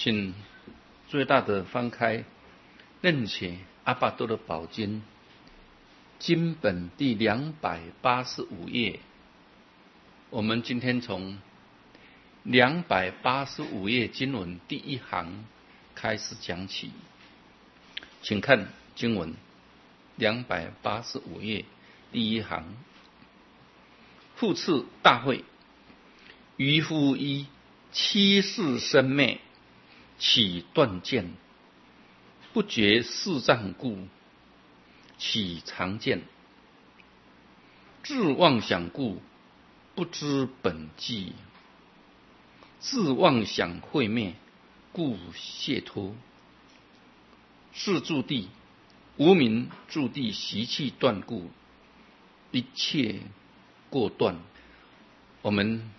请最大的翻开任写阿拔多的宝经经本第285页。我们今天从285页经文第一行开始讲起，请看经文285页第一行。复次大会，渔夫依七世生灭，起断见，不觉四障故，起常见，自妄想故，不知本际，自妄想会灭，故解脱。是住地，无明住地习气断故，一切过断。我们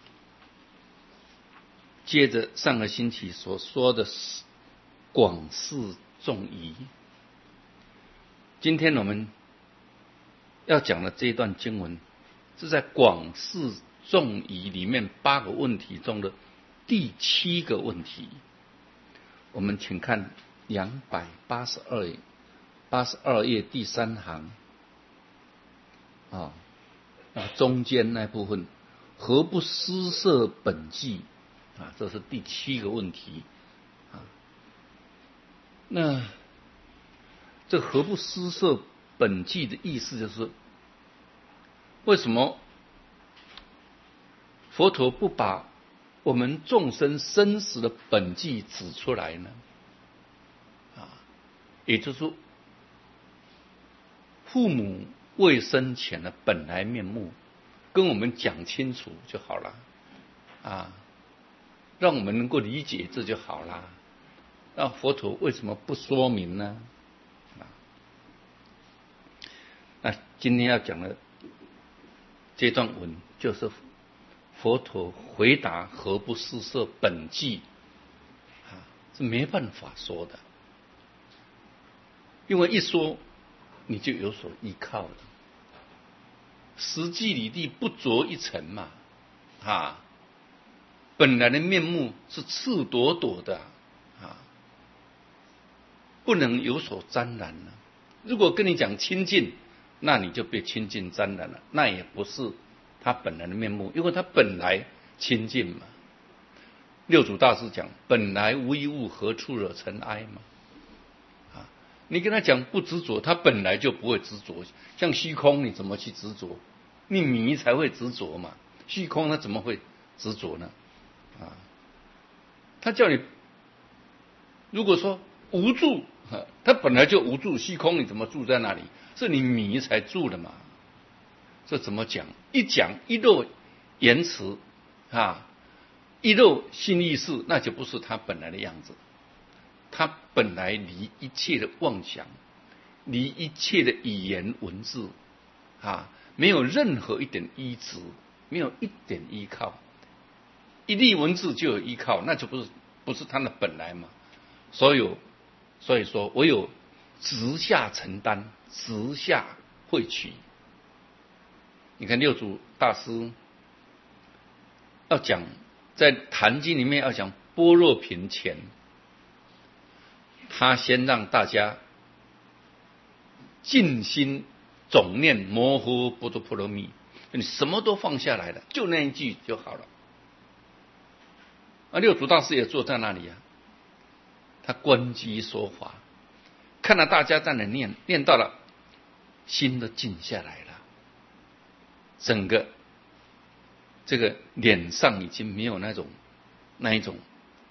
接着上个星期所说的广释众疑，今天我们要讲的这一段经文是在广释众疑里面8个问题中的第7个问题。我们请看282页第3行中间那部分，何不施设本际这是第7个问题那这何不施设本际的意思就是，为什么佛陀不把我们众生生死的本际指出来呢？也就是说，父母未生前的本来面目跟我们讲清楚就好了让我们能够理解这就好了。那佛陀为什么不说明呢？那今天要讲的这段文就是佛陀回答何不施设本际是没办法说的，因为一说你就有所依靠了。实际里地不着一尘嘛本来的面目是赤裸裸的不能有所沾染了。如果跟你讲清净，那你就被清净沾染了，那也不是他本来的面目，因为他本来清净嘛。六祖大师讲本来无一物，何处惹尘埃嘛你跟他讲不执着，他本来就不会执着。像虚空你怎么去执着？你迷才会执着嘛，虚空他怎么会执着呢他叫你如果说无住，他本来就无住，虚空你怎么住在那里？是你迷才住的嘛。这怎么讲？一讲一漏言辞一漏心意识，那就不是他本来的样子。他本来离一切的妄想，离一切的语言文字没有任何一点依止，没有一点依靠。一粒文字就有依靠，那就不是他的本来嘛。所以说唯有直下承担，直下会取。你看六祖大师要讲在坛经里面要讲般若品前，他先让大家静心总念摩诃般陀波罗蜜，你什么都放下来了，就那一句就好了。六祖大师也坐在那里他观机说法，看到大家在那念到了，心都静下来了，整个这个脸上已经没有那一种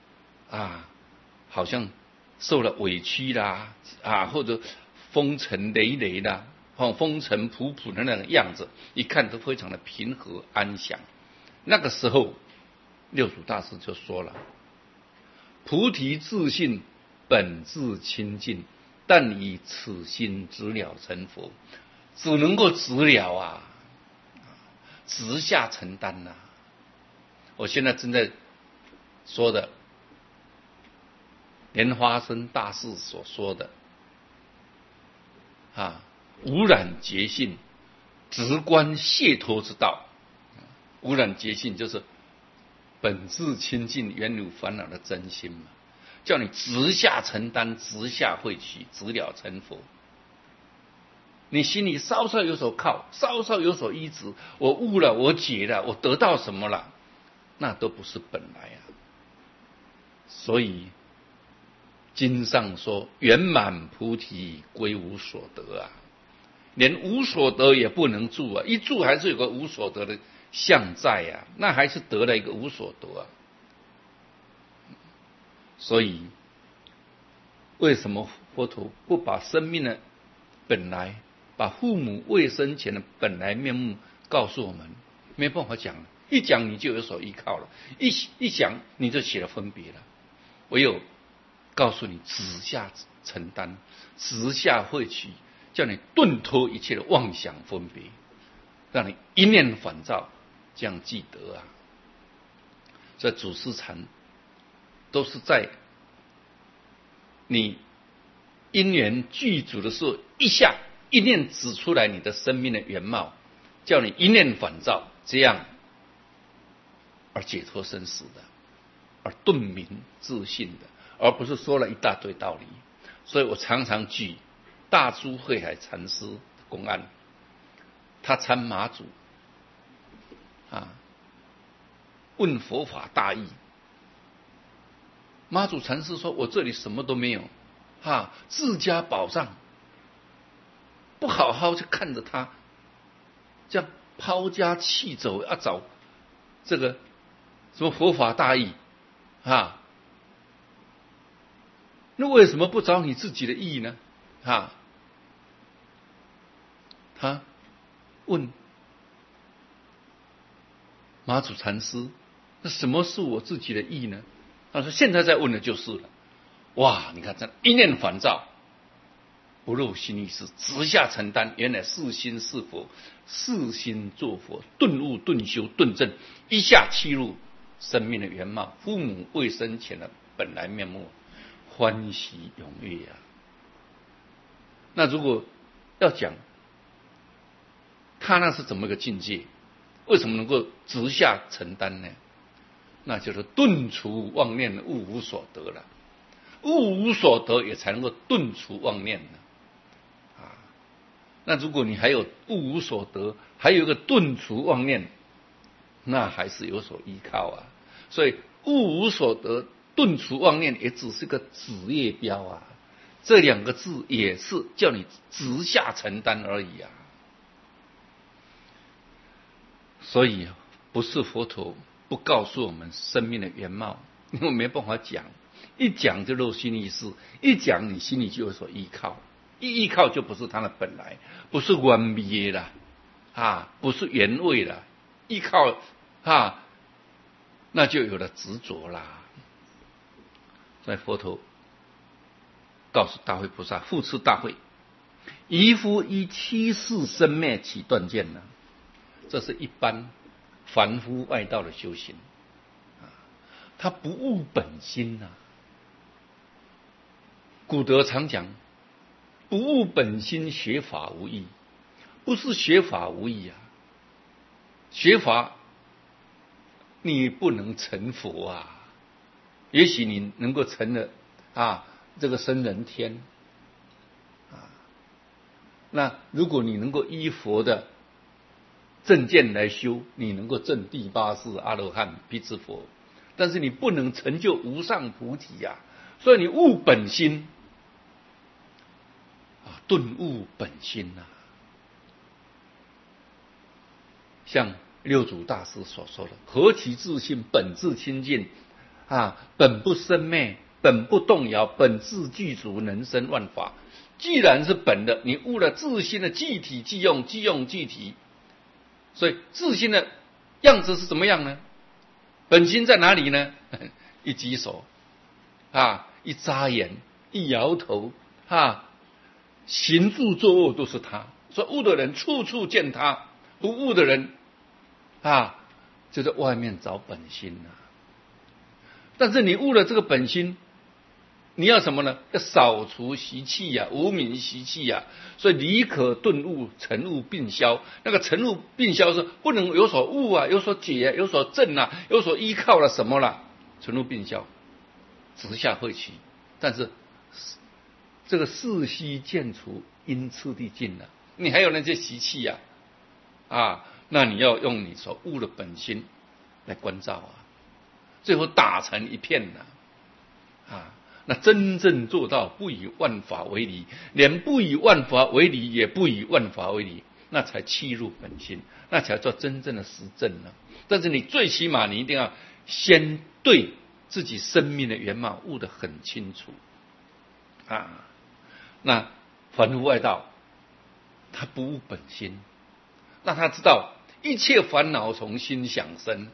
好像受了委屈啦或者风尘累累啦风尘仆仆的那种样子，一看都非常的平和安详。那个时候六祖大师就说了，菩提自信本自清净，但以此心直了成佛。只能够直了直下承担我现在正在说的莲花生大士所说的无染觉性，直观解脱之道。无染觉性就是本自清净，原有烦恼的真心嘛。 叫你直下承担，直下会取，直了成佛。你心里稍稍有所靠，稍稍有所依止，我悟了，我解了，我得到什么了，那都不是本来啊。所以经上说，圆满菩提归无所得啊，连无所得也不能住啊，一住还是有个无所得的相在啊，那还是得了一个无所得啊。所以为什么佛陀不把生命的本来，把父母未生前的本来面目告诉我们？没办法讲了，一讲你就有所依靠了，一讲你就起了分别了。唯有告诉你直下承担，直下会取，叫你顿脱一切的妄想分别，让你一念反照，这样记得啊。这祖师禅都是在你因缘具足的时候，一下一念指出来你的生命的原貌，叫你一念反照，这样而解脱生死的，而顿明自信的，而不是说了一大堆道理。所以我常常举大珠慧海禅师的公案，他参马祖问佛法大义，马祖禅师说：“我这里什么都没有，自家宝藏，不好好去看着他，这样抛家弃走，要找这个什么佛法大义那为什么不找你自己的义呢？”他问马祖禅师：“那什么是我自己的义呢？”他说：“现在在问的就是了。”哇，你看这一念反照，不入心意识，直下承担，原来是心是佛，是心作佛，顿悟顿修顿证，一下契入生命的原貌，父母未生前的本来面目，欢喜踊跃啊。那如果要讲他那是怎么个境界？为什么能够直下承担呢？那就是顿除妄念，悟无所得了。悟无所得也才能够顿除妄念呢。那如果你还有悟无所得，还有一个顿除妄念，那还是有所依靠啊。所以悟无所得、顿除妄念也只是个子业标啊。这两个字也是叫你直下承担而已啊。所以不是佛陀不告诉我们生命的原貌，因为没办法讲，一讲就漏心意识，一讲你心里就有所依靠，一依靠就不是它的本来，不是完美了不是原味了，依靠那就有了执着啦。所以佛陀告诉大慧菩萨，复次大慧，愚夫依七世生灭起断见呢。这是一般凡夫外道的修行他不悟本心古德常讲，不悟本心，学法无益。不是学法无益学法你不能成佛也许你能够成了这个生人天那如果你能够依佛的正见来修，你能够证第八世阿罗汉辟支佛，但是你不能成就无上菩提所以你悟本心顿悟本心像六祖大师所说的，何其自信，本自清净本不生灭，本不动摇，本自具足，能生万法。既然是本的，你悟了自心的具体即用，即用具体，所以自心的样子是怎么样呢？本心在哪里呢？一举手一眨眼，一摇头行住坐卧都是他。所以悟的人处处见他，不悟的人就在外面找本心但是你悟了这个本心，你要什么呢？要扫除习气无明习气所以离可顿悟，成悟并消。那个成悟并消是不能有所悟有所解有所证有所依靠了什么了？成悟并消直下会起，但是这个世虚渐除，因次第尽了。你还有那些习气呀，那你要用你所悟的本心来关照啊，最后打成一片了那真正做到不以万法为离，连不以万法为离也不以万法为离，那才契入本心，那才叫真正的实证呢。但是你最起码你一定要先对自己生命的原貌悟得很清楚那凡夫外道他不悟本心，那他知道一切烦恼从心想生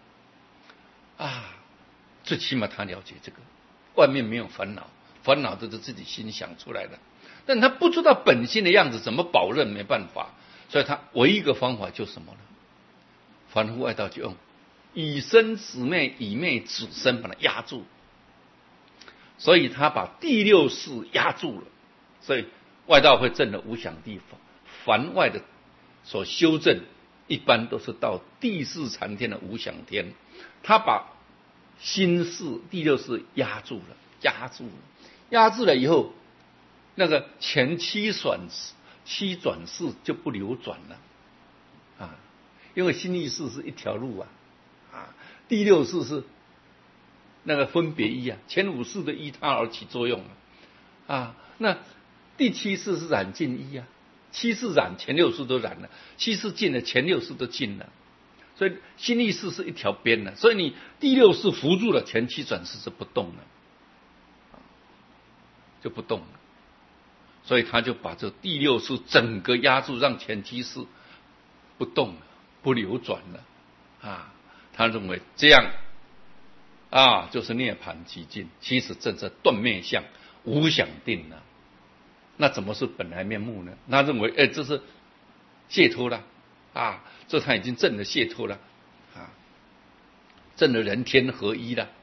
最起码他了解这个，外面没有烦恼，烦恼都是自己心想出来的，但他不知道本心的样子，怎么保证？没办法，所以他唯一一个方法就是什么呢？凡夫外道就用以身止昧，以昧止身，把它压住，所以他把第六识压住了，所以外道会证了无想地凡外的所修正一般都是到第四禅天的无想天，他把心识第六识压住了以后，那个前七转世就不流转了因为心意识是一条路第六识是那个分别依前五识的依他而起作用那第七识是染尽依七识染，前六识都染了；七识尽了，前六识都尽了。所以心意识是一条边的，所以你第六识扶住了，前七转世是不动了，就不动了。所以他就把这第六识整个压住，让前七识不动了，不流转了他认为这样就是涅槃寂静，其实正是断灭相，无想定了。那怎么是本来面目呢？他认为这是解脱了这他已经证了解脱了证了人天合一了。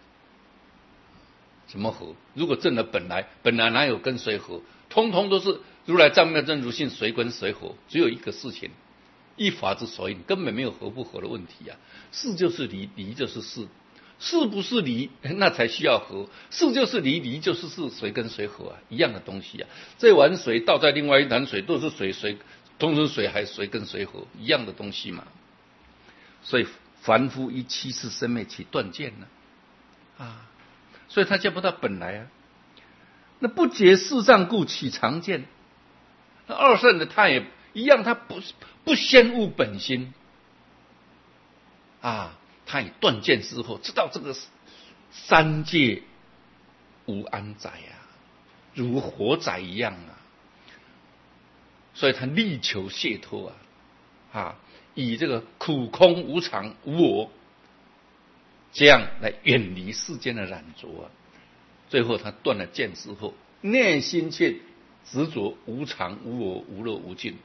怎么合？如果证了本来哪有跟谁合？通通都是如来藏妙真如性，谁跟谁合？只有一个事情，一法之所以，根本没有合不合的问题是就是离，离就是是，是不是离那才需要合，是就是离，离就是是，谁跟谁合一样的东西这碗水倒在另外一坛水都是水，水同时水还谁跟谁合一样的东西嘛。所以凡夫依七识生灭起断见所以他见不到本来那不解事障故起常见。那二圣的他也一样，他不先悟本心他以断见之后，知道这个三界无安宅如火宅一样所以他力求解脱以这个苦空无常无我，这样来远离世间的染着最后他断了见之后，内心却执着无常无我无乐无尽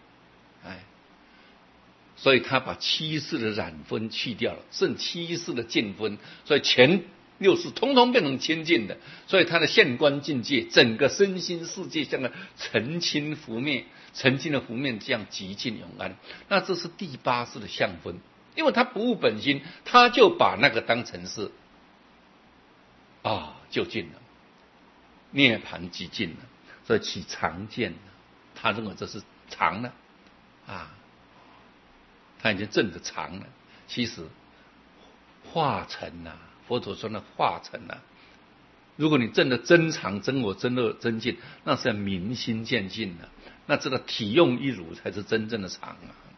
所以他把七识的染分去掉了，剩七识的净分，所以前六识通通变成清净的，所以他的现观境界，整个身心世界像个澄清拂面，澄清的拂面这样极尽永安。那这是第八识的相分，因为他不悟本心，他就把那个当成是就近了，涅槃极尽了，所以起常见了。他认为这是常了他已经证得常了。其实化成佛陀说那化成如果你证得真常真我真乐真净，那是明心见性那这个体用一如才是真正的常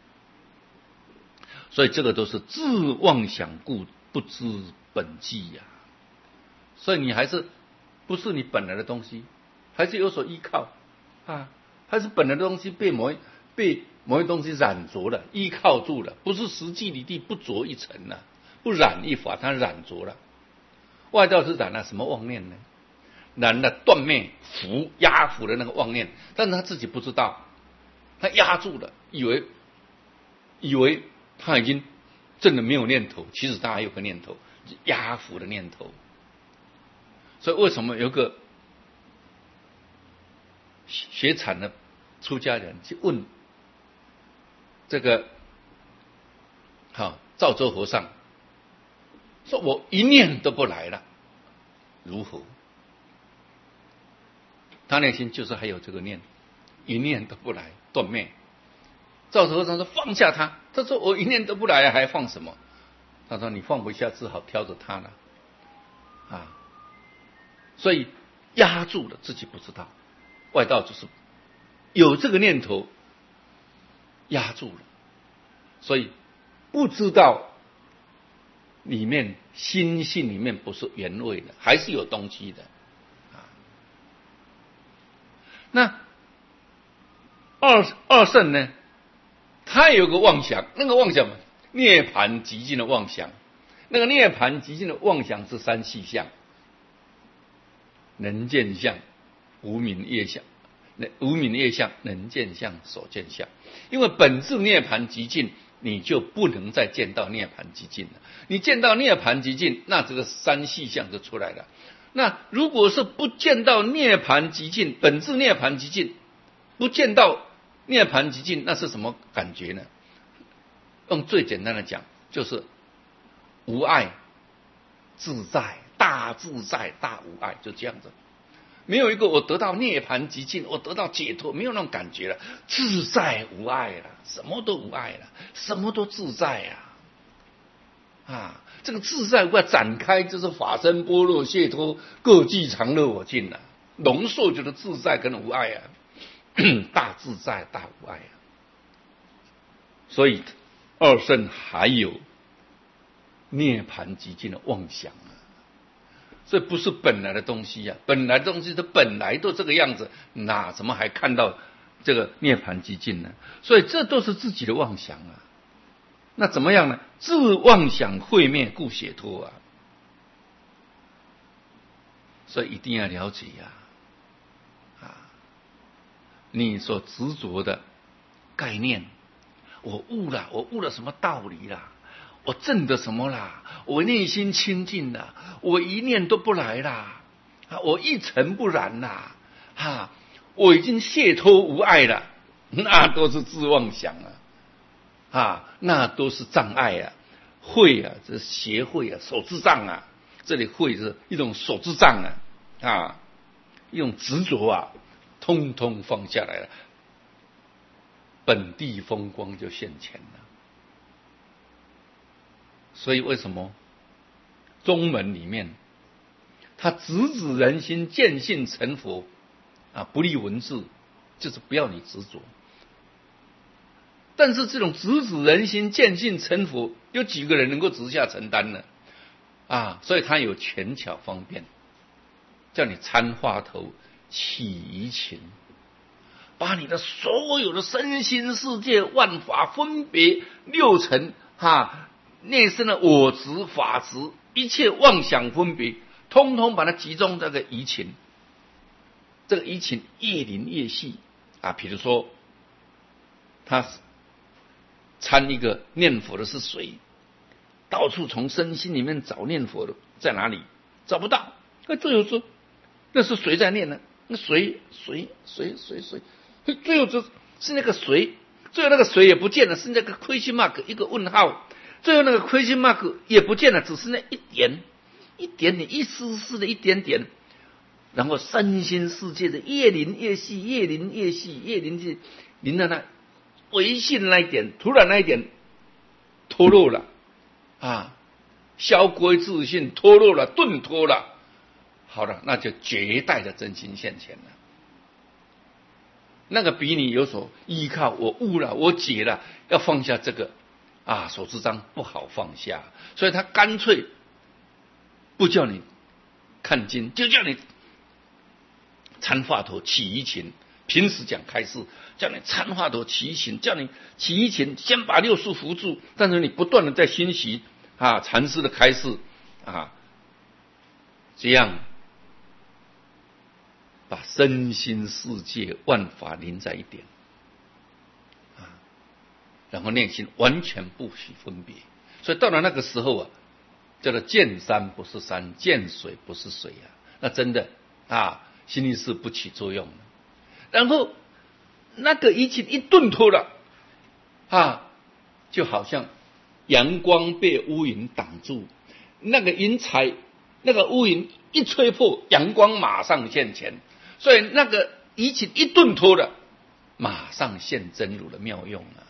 所以这个都是自妄想故，不知本际所以你还是不是你本来的东西，还是有所依靠还是本来的东西被某一东西染着了，依靠住了，不是实际离地不着一尘不染一法，它染着了。外道是染了什么妄念呢？染了断灭压伏的那个妄念，但是他自己不知道，他压住了，以为他已经证了没有念头，其实他还有个念头，压伏的念头。所以为什么有个学禅的出家人去问这个赵州和尚，说我一念都不来了，如何？ 他内心就是还有这个念，一念都不来，断灭。赵和尚说放下他，他说我一念都不来，还放什么？他说你放不下，只好挑着他了啊。所以压住了，自己不知道，外道就是有这个念头压住了，所以不知道里面心性里面不是原味的，还是有东西的啊。那二圣呢？他有个妄想，那个妄想涅槃极尽的妄想，那个涅槃极尽的妄想是三细相：能见相、无明业相、能见相、所见相。因为本质涅槃极尽，你就不能再见到涅槃极尽了。你见到涅槃极尽，那这个三细相就出来了。那如果是不见到涅槃极尽，本质涅槃极尽，不见到涅槃极尽，那是什么感觉呢？用最简单的讲，就是无碍、自在、大自在、大无碍，就这样子。没有一个我得到涅槃极尽，我得到解脱，没有那种感觉了，自在无碍了，什么都无碍了，什么都自在啊！这个自在无碍展开，就是法身般若解脱，各具常乐我净了，浓缩就是自在跟无碍啊。大自在大无碍啊。所以二圣还有涅槃极尽的妄想啊，这不是本来的东西啊，本来的东西它本来都这个样子，哪怎么还看到这个涅槃极尽呢？所以这都是自己的妄想啊。那怎么样呢？自妄想毁灭故解脱啊。所以一定要了解你所执着的概念，我悟了什么道理啦？我证的什么啦？我内心清净了，我一念都不来啦，我一尘不染啦，我已经解脱无碍了，那都是自妄想那都是障碍啊，慧啊，这是邪慧啊，手之障啊，这里慧是一种手之障一种执着通通放下来了，本地风光就现前了。所以为什么宗门里面他直指人心，见性成佛不立文字，就是不要你执着。但是这种直指人心，见性成佛，有几个人能够直下承担呢？所以他有权巧方便，叫你参话头起疑情，把你的所有的身心世界万法分别六尘内身的我执法执一切妄想分别，通通把它集中在这个疑情。这个疑情越临越细比如说他参一个念佛的是谁，到处从身心里面找念佛的在哪里，找不到。最后说那是谁在念呢？那谁，最后就是那个谁，最后那个谁也不见了，是那个 question mark 一个问号，最后那个 question mark 也不见了，只是那一点点一丝丝的一点点，然后身心世界的越临越细，越临越细，越临越临到那唯信那一点，突然那一点脱落了消归自信，脱落了，顿脱了。好了，那就绝代的真心现前了。那个比你有所依靠，我悟了，我解了，要放下这个手之章不好放下，所以他干脆不叫你看经，就叫你参话头起疑情。平时讲开示，叫你参话头起疑情，叫你起疑情，先把六束扶住，但是你不断的在熏习禅师的开示这样把身心世界万法临在一点然后内心完全不许分别。所以到了那个时候叫做见山不是山，见水不是水那真的心力是不起作用了。然后那个一起一顿脱了就好像阳光被乌云挡住，那个云彩那个乌云一吹破，阳光马上现前。 所以那个移情一顿脱了，马上现真如的妙用了。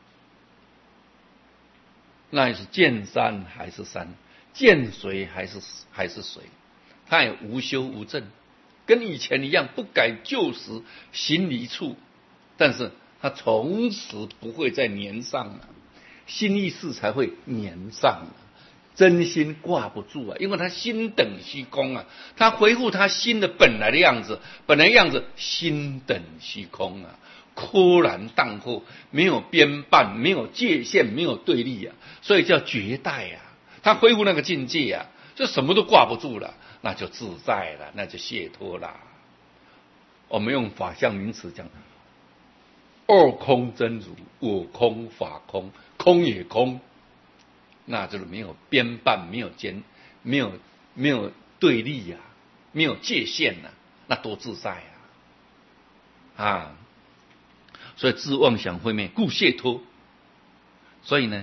那也是见山还是山，见水还是水，他也无修无证，跟以前一样不改旧时行离处，但是他从此不会再粘上了，心意识才会粘上了，真心挂不住啊，因为他心等虚空啊，他恢复他心的本来的样子，本来样子心等虚空啊，豁然荡后，没有边绊，没有界限，没有对立啊，所以叫绝代啊。他恢复那个境界啊，就什么都挂不住了，那就自在了，那就解脱了。我们用法相名词讲，二空真如，我空法空，空也空，那就是没有边绊，没有没有对立呀、没有界限呐、那多自在啊！所以自妄想会灭，故解脱。所以呢，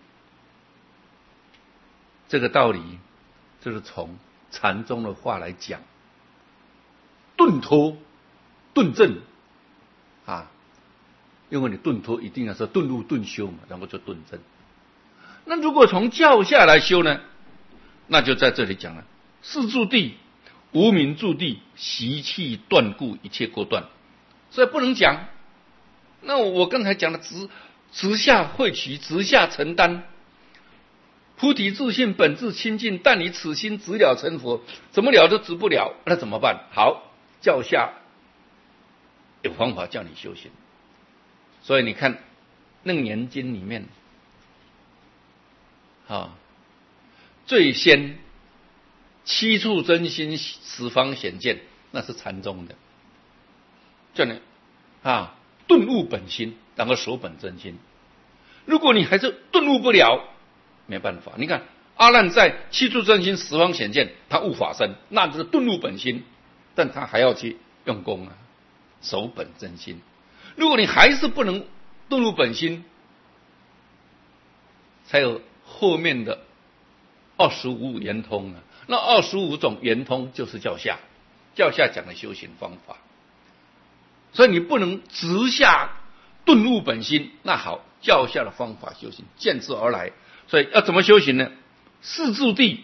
这个道理就是从禅宗的话来讲，顿脱、顿证啊，因为你顿脱一定要是顿入顿修嘛，然后就顿证。那如果从教下来修呢，那就在这里讲了：四住地、无明住地，习气断故，一切过断。所以不能讲。那我刚才讲的直下会取，直下承担，菩提自性本自清净，但你此心直了成佛，怎么了都直不了，那怎么办？好，教下有方法叫你修行。所以你看《楞严经》里面最先七处真心十方显见，那是禅宗的，叫你顿悟本心，然后守本真心。如果你还是顿悟不了，没办法。你看阿难在七处真心十方显见，他悟法身，那就是顿悟本心，但他还要去用功啊，守本真心。如果你还是不能顿悟本心，才有后面的25圆通啊。那25种圆通就是教下讲的修行方法。所以你不能直下顿悟本心，那好，教下的方法修行见之而来。所以要怎么修行呢？四住地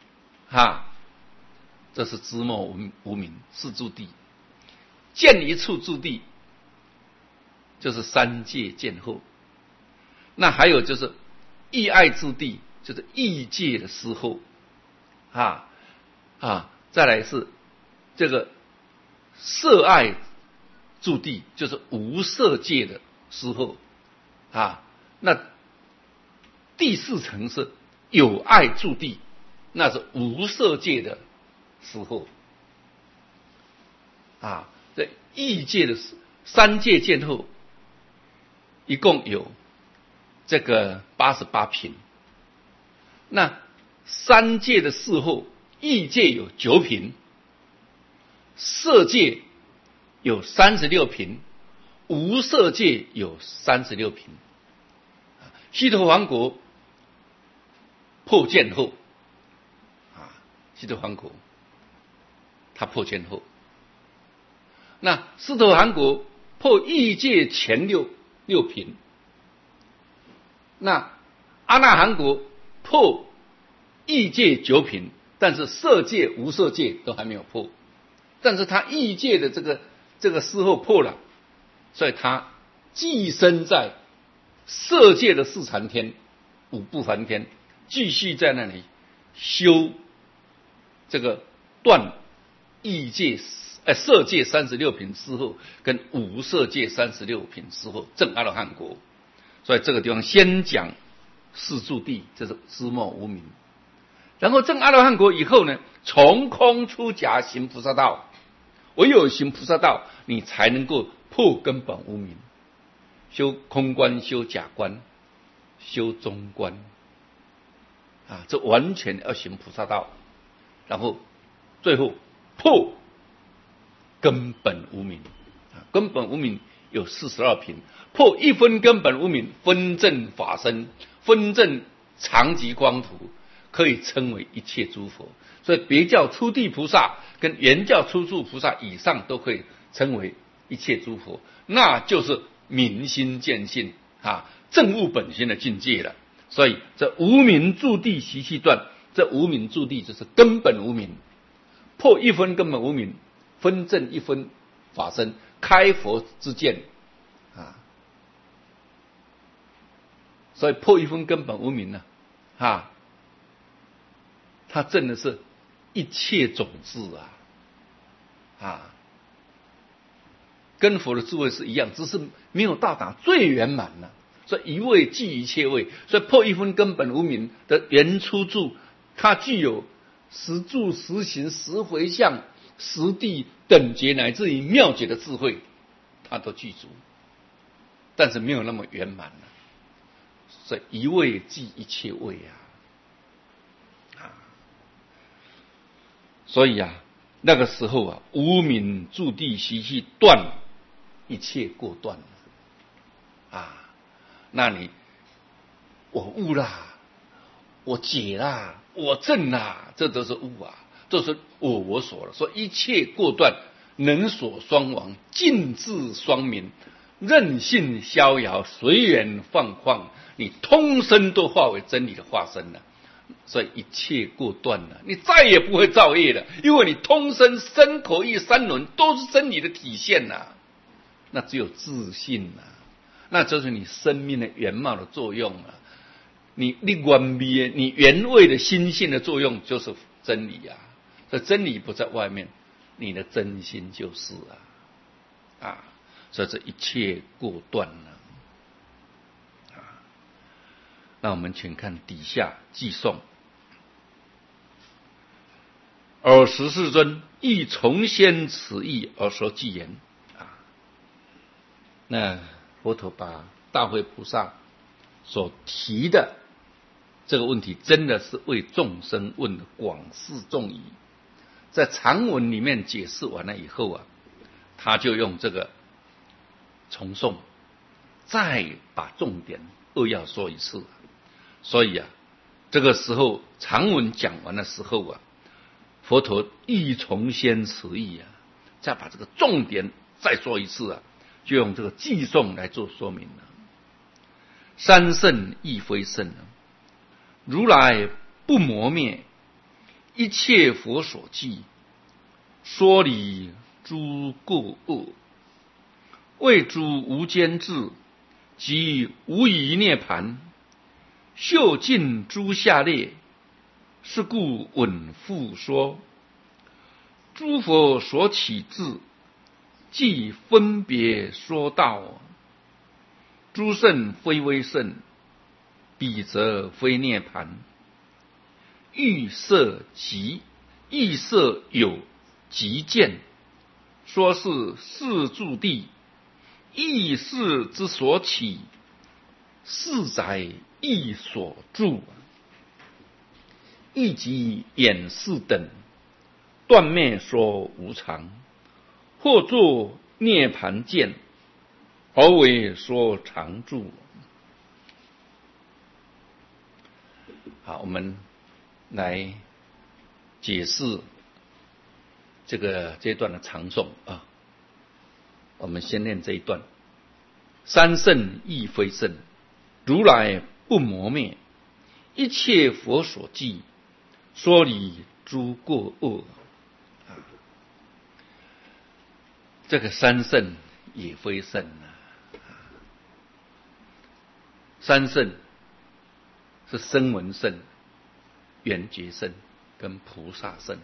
这是知末无明四住地，见一处住地就是三界见后，那还有就是意爱住地，就是意界的时候再来是这个色爱住地，就是无色界的时候那第四层是有爱住地，那是无色界的时候这意界的三界见后，一共有这个88品。那三界的事后，意界有9品，色界有36品，无色界有36品。须陀洹国破见后须陀洹国他破见后，那斯陀含国破意界前六品，那阿那含国破意界9品，但是色界无色界都还没有破，但是他意界的这个时候破了，所以他寄生在色界的四禅天、五不梵天，继续在那里修这个断意界色界36品之后，跟无色界36品之后证阿罗汉果。所以这个地方先讲四住地，这是知末无明。然后证阿罗汉果以后呢，从空出假行菩萨道，唯有行菩萨道，你才能够破根本无明。修空观，修假观，修中观这完全要行菩萨道，然后最后破根本无明根本无明有42品，破一分根本无明，分证法身，分证常寂光图， 可以称为一切诸佛。所以别教初地菩萨跟原教初住菩萨以上都可以称为一切诸佛，那就是明心见性证悟本心的境界了。所以这无明住地习气断，这无明住地就是根本无明，破一分根本无明，分证一分法身，开佛之见所以破一分根本无明呢它证的是一切种子跟佛的智慧是一样，只是没有到达最圆满了。所以一位即一切位，所以破一分根本无明的原初住，它具有实住、实行、实回向、实地等觉乃至于妙解的智慧，它都具足，但是没有那么圆满了。所以一位即一切位所以那个时候无明住地习气断，一切过断那你我悟啦，我解啦，我证啦，这都是悟这是我所了。说一切过断，能所双亡，尽智双明，任性逍遥，随缘放旷，你通身都化为真理的化身了。所以一切过断了，你再也不会造业了，因为你通身身口意三轮都是真理的体现那只有自信那就是你生命的原貌的作用你原味你原味的心性的作用就是真理这真理不在外面，你的真心就是所以这一切过断那我们请看底下记诵。尔时世尊亦从先此意而说偈言那佛陀把大慧菩萨所提的这个问题，真的是为众生问的广释众疑。在长文里面解释完了以后他就用这个重诵，再把重点扼要说一次。所以这个时候长文讲完的时候佛陀亦从先此意再把这个重点再说一次就用这个偈颂来做说明了。三圣亦非圣如来不磨灭，一切佛所记，说理诸过恶，为诸无间智，即无疑涅盘，秀尽诸下列，是故稳复说。诸佛所起智，即分别说道。诸圣非为圣，彼则非涅盘。欲色有极见，说是世住地，亦是之所起，是载亦所住。亦即眼识等，断灭说无常，或作涅盘见，而为说常住。好，我们来解释这段的长颂我们先念这一段。三圣亦非圣，如来不磨灭，一切佛所记，说理诸过恶。这个三圣也非圣三圣是声闻圣、缘觉圣跟菩萨圣。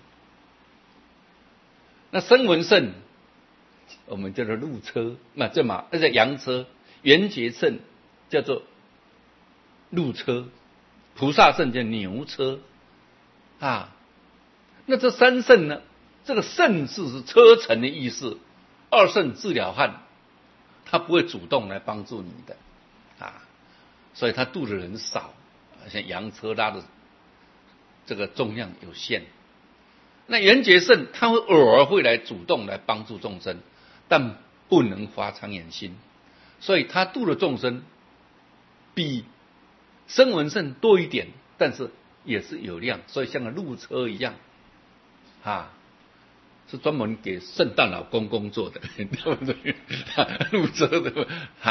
那声闻圣我们叫做鹿车，那叫羊车；缘觉圣叫做鹿车，菩萨圣叫牛车那这三圣呢？这个圣字是车乘的意思，二圣治了汉，他不会主动来帮助你的所以他渡的人少，像羊车拉的这个重量有限。那缘觉圣他会偶尔会来主动来帮助众生，但不能发长远心，所以他度的众生比声闻圣多一点，但是也是有量，所以像个路车一样，是专门给圣诞老公公做的，对不对？路车的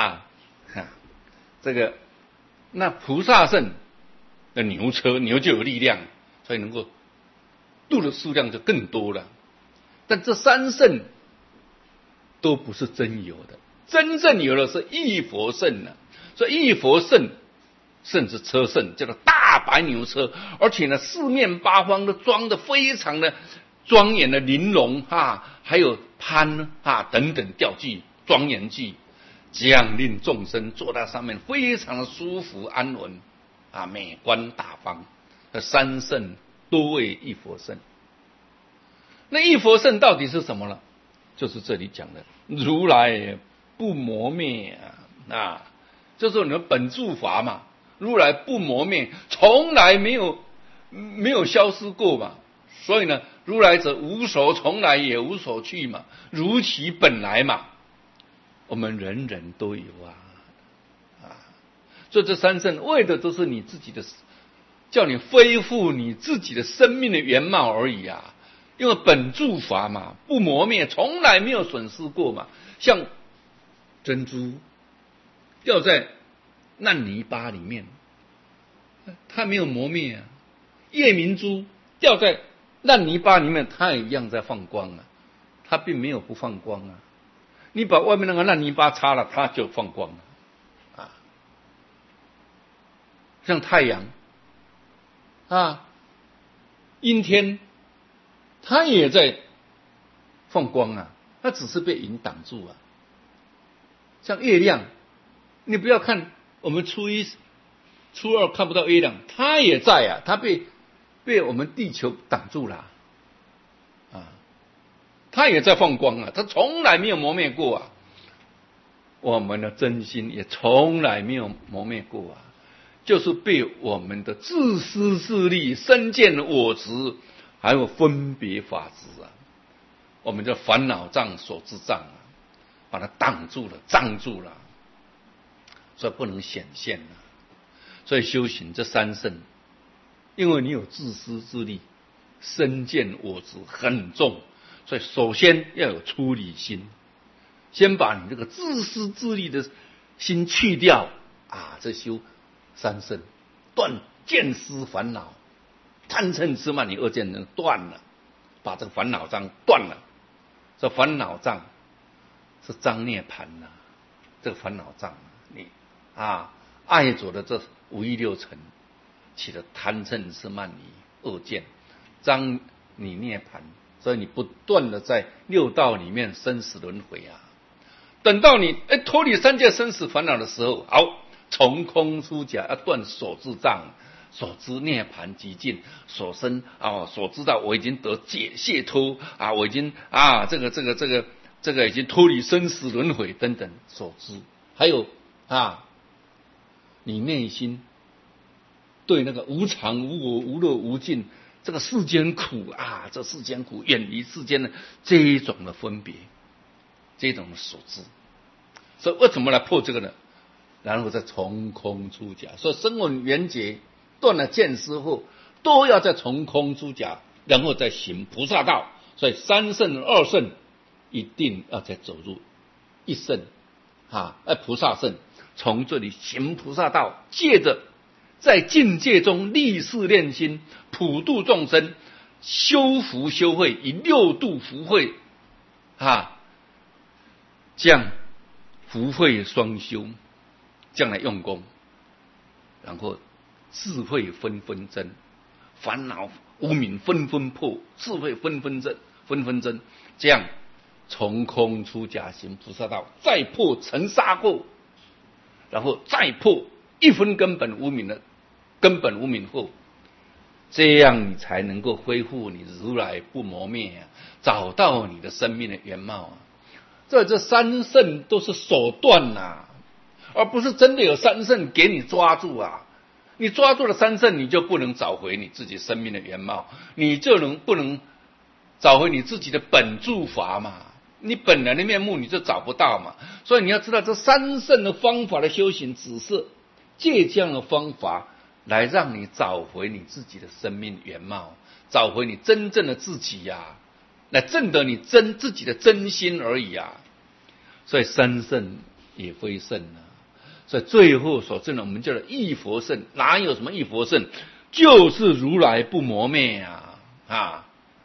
这个那菩萨圣的牛车，牛就有力量，所以能够渡的数量就更多了。但这三圣都不是真有的，真正有的是一佛圣呢。所以一佛圣甚至车圣叫做大白牛车，而且呢四面八方都装得非常的庄严的玲珑还有幡等等吊具庄严具，这样令众生坐在上面非常的舒服安稳美观大方。三圣多为一佛圣。那一佛圣到底是什么呢？就是这里讲的如来不磨灭就是你的本住法嘛，如来不磨灭，从来没有消失过嘛。所以呢，如来者无所从来也无所去嘛，如其本来嘛，我们人人都有所以这三圣为的都是你自己的，叫你恢复你自己的生命的原貌而已因为本住法嘛，不磨灭，从来没有损失过嘛。像珍珠掉在烂泥巴里面，它没有磨灭夜明珠掉在烂泥巴里面，它也一样在放光它并没有不放光你把外面那个烂泥巴擦了，它就放光了像太阳阴天它也在放光它只是被云挡住像月亮，你不要看我们初一初二看不到月亮，它也在它被我们地球挡住了它也在放光它从来没有磨灭过我们的真心也从来没有磨灭过就是被我们的自私自利、身见我执还有分别法执我们的烦恼障、所知障把它挡住了、障住了，所以不能显现所以修行这三圣，因为你有自私自利、身见我执很重，所以首先要有出离心，先把你这个自私自利的心去掉这修三圣，断见思烦恼，贪嗔痴慢疑二见能断了，把这个烦恼障断了。这烦恼障是障涅盘这个烦恼障你爱着的这五欲六尘起了贪嗔痴慢疑二见，障你涅盘，所以你不断的在六道里面生死轮回等到你脱离三界生死烦恼的时候，好，从空出假，要断所知障，所知涅盘极尽，所生所知道我已经得解脱我已经这个已经脱离生死轮回等等所知，还有你内心对那个无常无我无乐无尽这个世间苦这世间苦远离世间的这一种的分别，这种的所知，所以为什么来破这个呢？然后再从空出假，所以声闻缘觉断了见思后，都要再从空出假，然后再行菩萨道。所以三圣二圣一定要再走入一圣菩萨圣，从这里行菩萨道，借着在境界中立誓练心，普度众生，修福修慧，以六度福慧这样福慧双修，这样来用功，然后智慧纷纷增，烦恼无明纷纷破，智慧纷纷增，这样从空出假，行菩萨道，再破尘沙垢，然后再破一分根本无明的根本无明后，这样你才能够恢复你如来不磨灭找到你的生命的原貌这三圣都是手段而不是真的有三圣给你抓住你抓住了三圣，你就不能找回你自己生命的原貌，你就不能找回你自己的本住法嘛，你本来的面目你就找不到嘛。所以你要知道，这三圣的方法的修行，只是借这样的方法来让你找回你自己的生命原貌，找回你真正的自己呀，来证得你自己的真心而已啊。所以三圣也非圣啊，所以最后所证的我们叫做一佛圣。哪有什么一佛圣？就是如来不磨灭啊！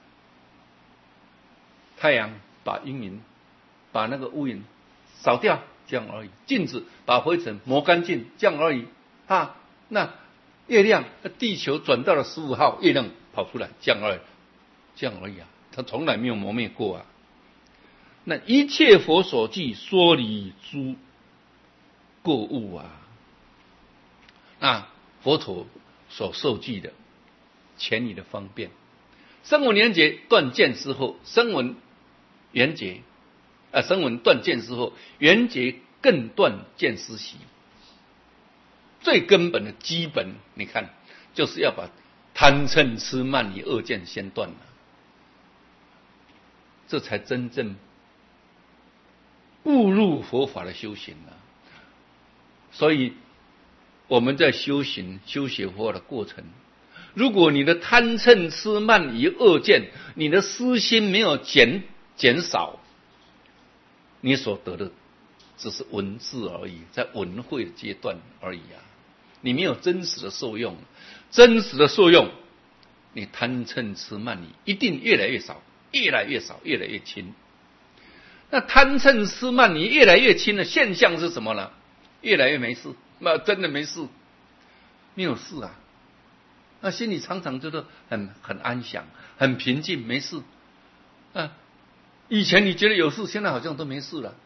太阳把阴云，把那个乌云扫掉，这样而已；镜子把灰尘磨干净，这样而已啊。那月亮，地球转到了15号，月亮跑出来，这样而已啊。它从来没有磨灭过啊。那一切佛所记，说离诸过物啊。那佛陀所受记的前理的方便，声闻缘觉断见之后，声闻断见之后，缘觉更断见思习。最根本的基本，你看，就是要把贪嗔痴慢疑二见先断了，这才真正步入佛法的修行了。所以我们在修学佛法的过程，如果你的贪嗔痴慢疑二见，你的私心没有减少，你所得的只是文字而已，在文会的阶段而已啊。你没有真实的受用，真实的受用，你贪嗔痴慢疑一定越来越少，越来越少，越来越轻。那贪嗔痴慢疑越来越轻的现象是什么呢？越来越没事，那真的没事，没有事啊。那心里常常觉得很安详，很平静，没事啊。以前你觉得有事，现在好像都没事了，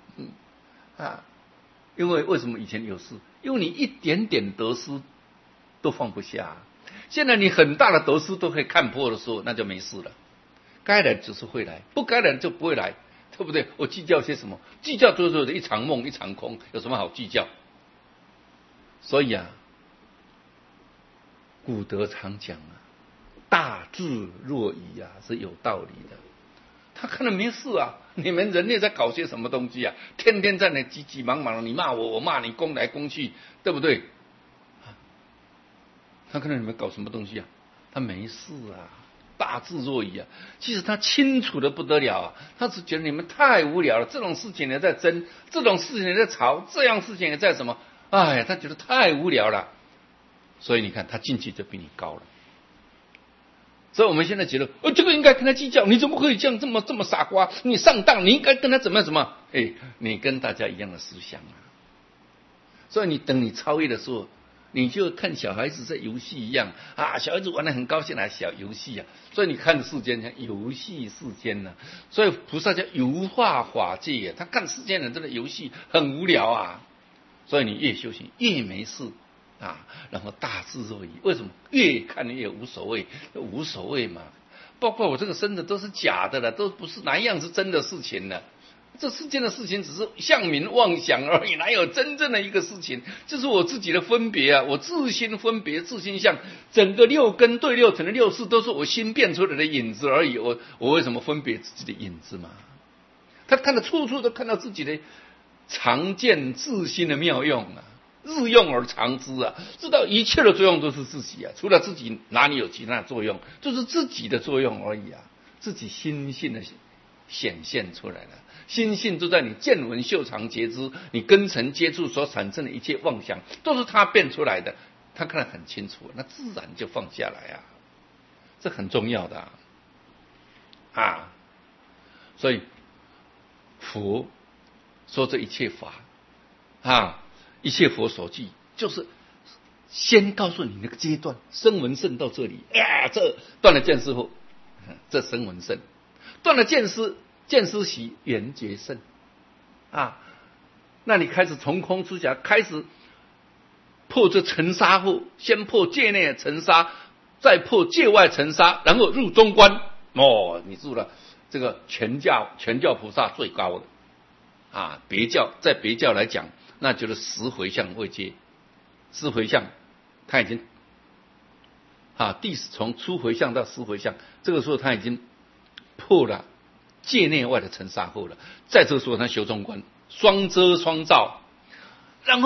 因为什么以前有事？因为你一点点得失都放不下，现在你很大的得失都可以看破的时候，那就没事了。该来就是会来，不该来就不会来，对不对？我计较些什么？计较就是一场梦一场空，有什么好计较？所以啊，古德常讲啊，大智若愚啊，是有道理的。他可能没事啊，你们人类在搞些什么东西啊？天天在那急急忙忙，你骂我，我骂你，攻来攻去，对不对？他看到你们搞什么东西啊？他没事啊，大智若愚啊。其实他清楚的不得了啊，他只觉得你们太无聊了，这种事情也在争，这种事情也在吵，这样事情也在什么？哎呀，他觉得太无聊了，所以你看他境界就比你高了。所以我们现在觉得，这个应该跟他计较，你怎么可以这样这么傻瓜？你上当，你应该跟他怎么？你跟大家一样的思想啊。所以你等你超越的时候，你就看小孩子在游戏一样啊，小孩子玩得很高兴啊，小游戏啊。所以你看世间像游戏世间呢，所以菩萨叫游化法界啊，他看世间人真的游戏很无聊啊。所以你越修行越没事啊，然后大智若愚。为什么？越看越无所谓，无所谓嘛。包括我这个身子都是假的了，都不是哪一样是真的事情呢？这世间的事情只是相名妄想而已，哪有真正的一个事情？这是我自己的分别啊，我自心分别，自心相，整个六根对六尘的六识都是我心变出来的影子而已。我为什么分别自己的影子嘛？他看到处处都看到自己的常见自心的妙用啊，日用而常知啊，知道一切的作用都是自己啊，除了自己哪里有其他的作用，就是自己的作用而已啊，自己心性的显现出来了。心性就在你见闻嗅尝觉知，你根尘接触所产生的一切妄想，都是他变出来的，他看得很清楚，那自然就放下来啊，这很重要的啊。所以佛说这一切法啊，一切佛所记，就是先告诉你那个阶段，声闻圣到这里，这断了见思后，这声闻圣断了见思习，缘觉圣啊。那你开始从空出假，开始破这尘沙后，先破界内的尘沙，再破界外尘沙，然后入中观。你入了这个全教菩萨最高的啊，在别教来讲，那就是10回向位阶，10回向他已经从初回向到10回向，这个时候他已经破了界内外的尘沙后了。在这个时候他修中观，双遮双照，然后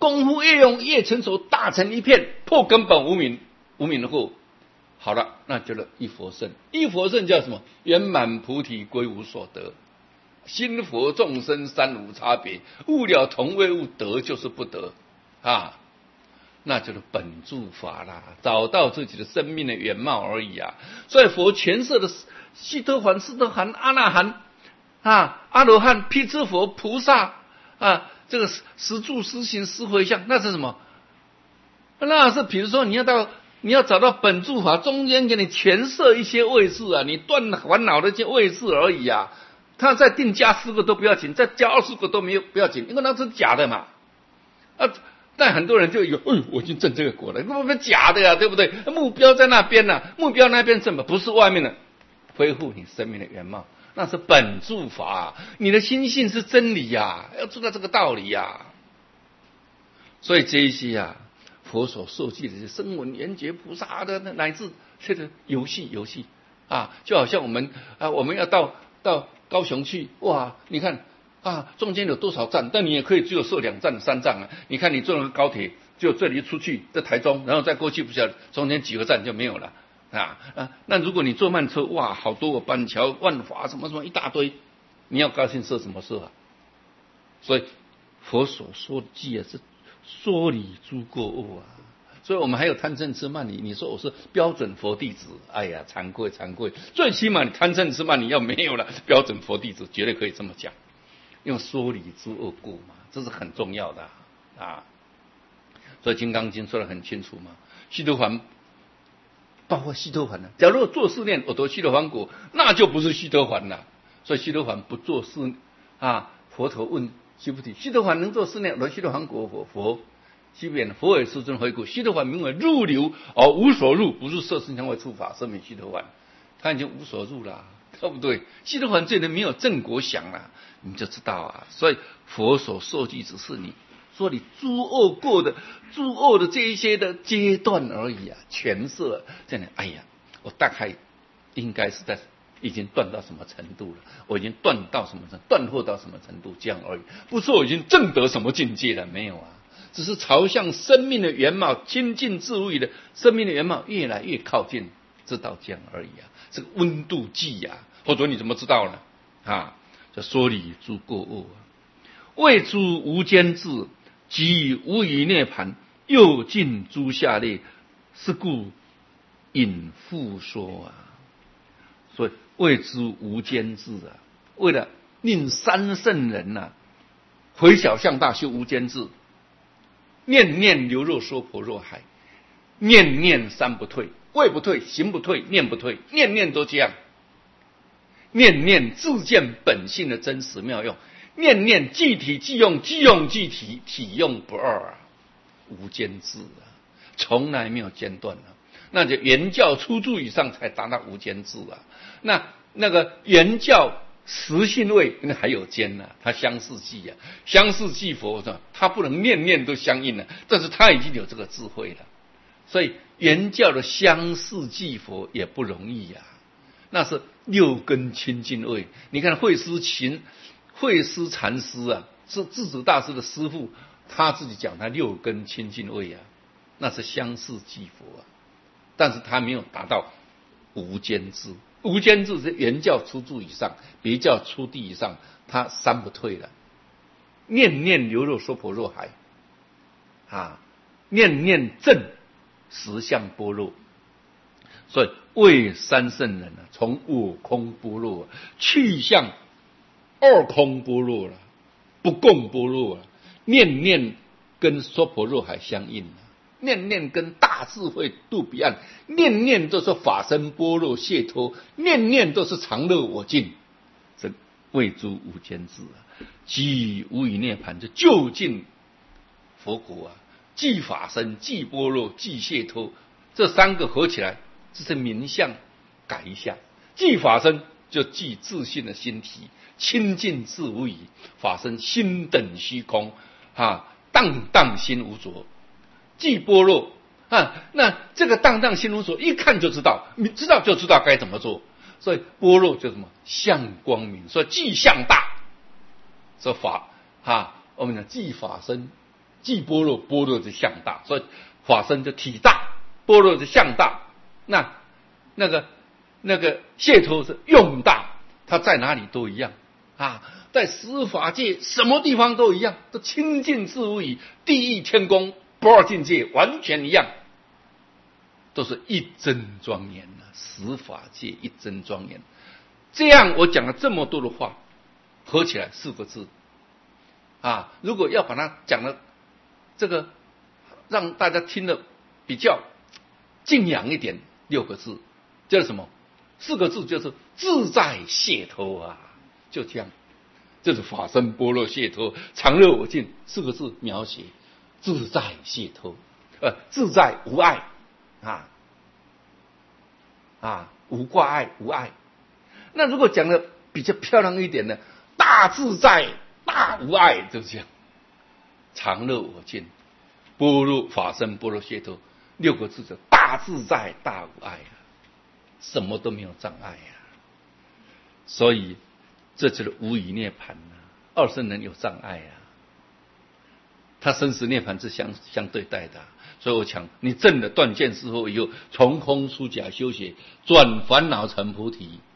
功夫越用越成熟，大成一片，破根本无明，无明后，好了，那就是一佛圣。一佛圣叫什么？圆满菩提归无所得，心佛众生三无差别，悟了同为悟，得就是不得啊，那就是本住法啦，找到自己的生命的原貌而已啊。所以佛诠释的悉陀洹、斯陀含、阿那含啊、阿罗汉、辟支佛、菩萨啊，这个实住、实行、实回向，那是什么？那是比如说你要找到本住法，中间给你诠释一些位置啊，你断烦恼的一些位置而已啊。他再定加10个都不要紧，再加20个都没有不要紧，因为那是假的嘛。但很多人就以为，我已经证这个果了，那不是假的呀，对不对？目标在那边呢，目标那边什么？不是外面的，恢复你生命的原貌，那是本住法，你的心性是真理呀，要知道这个道理呀。所以这一些啊，佛所受记的声闻缘觉菩萨的乃至这个游戏啊，就好像我们要到高雄去，哇，你看啊，中间有多少站？但你也可以只有设2站、3站啊。你看你坐那个高铁，就这里出去在台中，然后再过去，不晓得中间几个站就没有了那如果你坐慢车，哇，好多个板桥、万华什么什么一大堆，你要高兴设什么设啊？所以佛所说的记啊，是说理诸过恶啊。所以我们还有贪嗔痴慢疑，你说我是标准佛弟子，哎呀，惭愧，最起码你贪嗔痴慢疑要没有了，标准佛弟子绝对可以这么讲，用说理诸恶故嘛，这是很重要的啊。所以《金刚经》说得很清楚嘛，悉陀洹，包括悉陀洹呢，假如做4念我得悉陀洹果，那就不是悉陀洹了。所以悉陀洹不做4啊，佛陀问须菩提，悉陀洹能做4念我得悉陀洹果，佛即便佛为世尊回顾，悉陀洹名为入流而无所入，不是色身香味触法声名悉陀洹，他已经无所入了，对不对？悉陀洹这人没有正果想了，你就知道啊。所以佛所受记只是你说你诸恶的这一些的阶段而已啊，诠释这样。哎呀，我大概应该是已经断到什么程度了？我已经断到什么程度？断惑到什么程度？这样而已，不是我已经证得什么境界了，没有啊。只是朝向生命的原貌亲近自悟的生命的原貌越来越靠近，知道这样而已啊。这个温度计啊，或者你怎么知道呢？啊，叫说理诸过恶啊，谓诸无间智，即无余涅盘，又尽诸下类，是故引复说啊。所以谓诸无间智啊，为了令三圣人啊回小向大修无间智。念念流入娑婆若海，念念三不退，位不退，行不退，念不退，念念都这样。念念自见本性的真实妙用，念念即体即用，即用即体，体用不二啊，无间智啊，从来没有间断啊。那就原教初住以上才达到无间智啊。那个原教实性位那还有间呢，他相似记啊，相似记佛是吧？他不能念念都相应了，但是他已经有这个智慧了。所以原教的相似记佛也不容易呀，那是6根清净位。你看慧思禅师啊，是智者大师的师父，他自己讲他6根清净位啊，那是相似记佛啊，但是他没有达到无间智。无间智是原教初住以上，别教初地以上，他三不退了。念念流入娑婆若海啊，念念正实相般若。所以为三圣人啊，从我空般若去向二空般若了，不共般若了。念念跟娑婆若海相应了，念念跟大智慧度彼岸，念念都是法身般若解脱，念念都是常乐我净，这谓诸无间智啊。即无余涅盘，就究竟佛果啊，即法身，即般若，即解脱，这3个合起来，这是名相改一下。即法身就即自信的心体，清净自无疑，法身心等虚空啊，荡荡心无着。即般若啊，那这个荡荡心无所，一看就知道，你知道就知道该怎么做。所以般若就什么相光明，所以即相大。这法啊，我们讲即法身即般若，般若是相大，所以法身就体大，般若是相大。那个解脱是用大，它在哪里都一样啊，在十法界什么地方都一样，都清净自无异，地狱天宫不二境界完全一样，都是一真庄严啊，十法界一真庄严。这样我讲了这么多的话，合起来4个字啊，如果要把它讲的这个让大家听得比较敬仰一点，6个字叫什么？4个字就是自在解脱啊，就这样，这是法身般若解脱常乐我净4个字描写自在解脱，自在无碍无挂碍无碍。那如果讲的比较漂亮一点呢，大自在大无碍，就这样，常乐我净般若法身般若解脱6个字，就大自在大无碍啊，什么都没有障碍啊。所以这就是无余涅槃啊，二圣人有障碍啊，他生死涅槃是相对待的所以我讲，你证了断见思惑以后，从空出假修学，转烦恼成菩提，